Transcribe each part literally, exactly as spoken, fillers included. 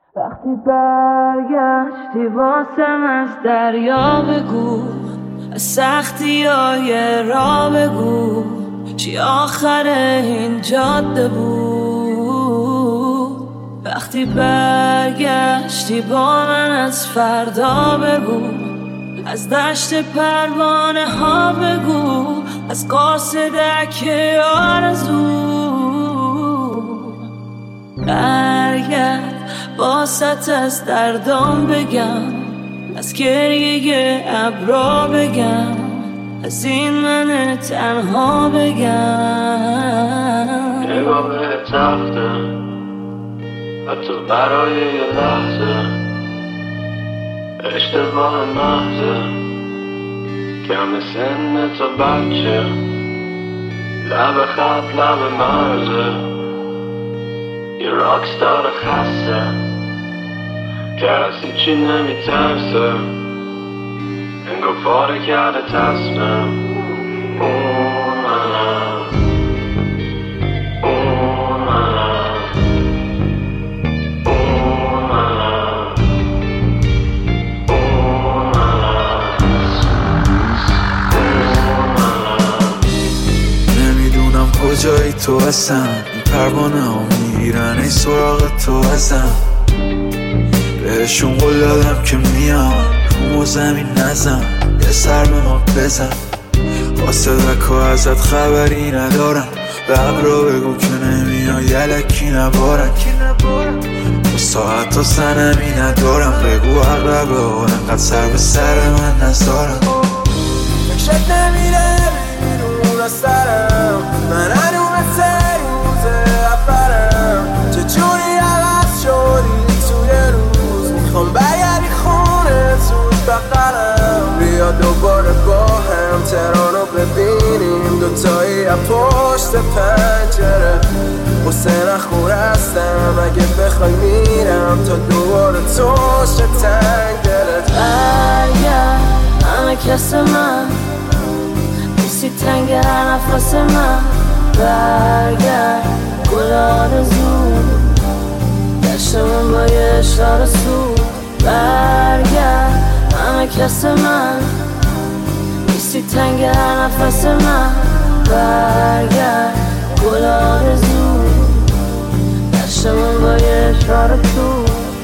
وقتی برگشتی واسم از دریا بگو، از سختی های را بگو، چی آخر این جاده بود. وقتی برگشتی با من از فردا بگو، از دشت پروانه ها بگو، از قاصدک آرزو. برگرد باست از دردام بگم، از گریه ابرا بگم، از این من تنها بگم. نگاه به تخته حتی برای یه لحظه، اشتباه محضه کم سن تا بچه، لب خط لب مرزه، یه راکستار خسته که از هیچی نمیترسه، انگار پاره کرده تصمیم. اون منم، اون منم، اون منم، اون منم، اون منم. نمیدونم کجایی تو اصلا، این پروانه ها میگیرن ای سراغ تو ازم. بهشون قول دادم که میام روم و زمین نزن، یه سر به ما بزن. قاصدک ها ازت خبری ندارن، به ابرا بگو که نمیای یلکی نبارن. با ساعت ها سنمی ندارم، بگو اقربه ها انقدر سر به سر من نزارم. فکرت نمیره بیرون از سرم، من هنو مثل روز اولم. چجوری عوض شدی توی روز، میخوام برگردی خونه زود بقرم. بیا دوباره با هم تهرانو ببینیم، دوتایی از پشت پنجره. حسین خور هستم اگه بخوای میرم تا دوباره توش تنگ دلت. برگرد همه کس من، نیستی تنگ هر نفس من. برگرد گل آرزو، دشتمون با یه اشاره سو. برگرد همه کس من، نیستی تنگ هر نفس من. برگرد گل آرزو، دشتمون با یه اشاره سو.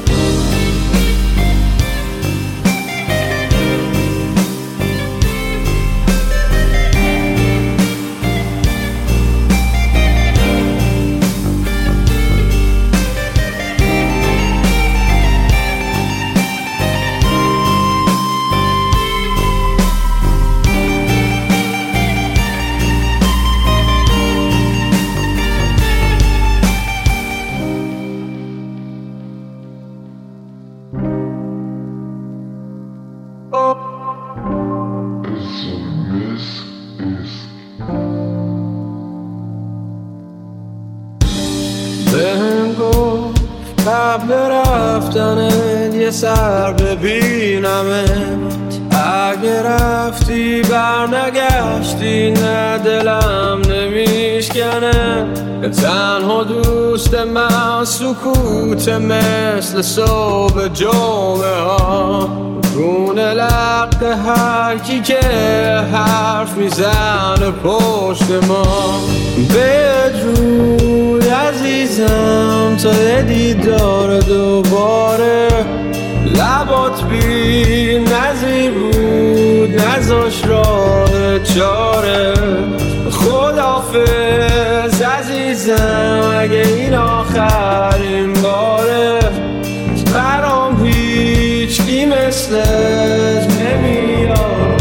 بهم گفت قبل رفتنت یه سر ببینمت، اگه رفتی بر نگشتی نه دلم نمیشکنه. تنها دوست من سکوت مثل صبح جمعه ها، گونه لق هر کی که حرف میزنه پشت ما. بدرود عزیزم تا یه دیدار دوباره، لبات بی نظیر بود نذاش راه چاره. خداحافظ عزیزم اگه این آخرین باره، برام هیچکی مثلت نمیاد.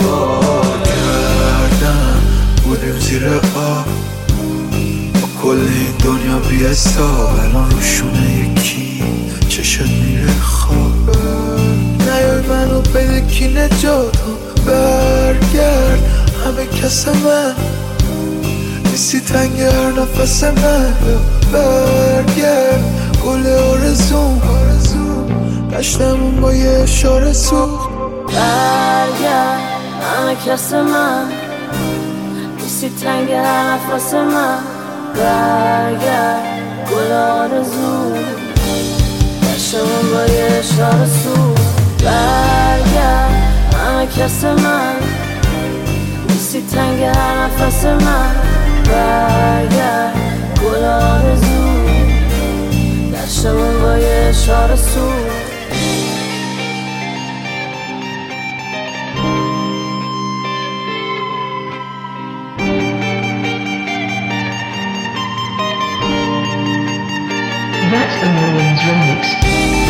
کردم بودیم زیر آب با کل این دنیا بی حساب، الان روشونه یکی چشت میره خواب. نیای منو بده کی نجاتم، برگرد همه کس من، نیستی تنگ هر نفس من. برگرد گل آرزوم، دشتمون با یه اشاره سوخت. برگرد همه کس من، نیستی تنگ هر نفس من. برگرد گل آرزو، اشاره سو. برگرد همه کس من، نیستی تنگ هر نفس من. برگرد گل آرزو، دشتمون با یه اشاره سو. That's the Millions remix.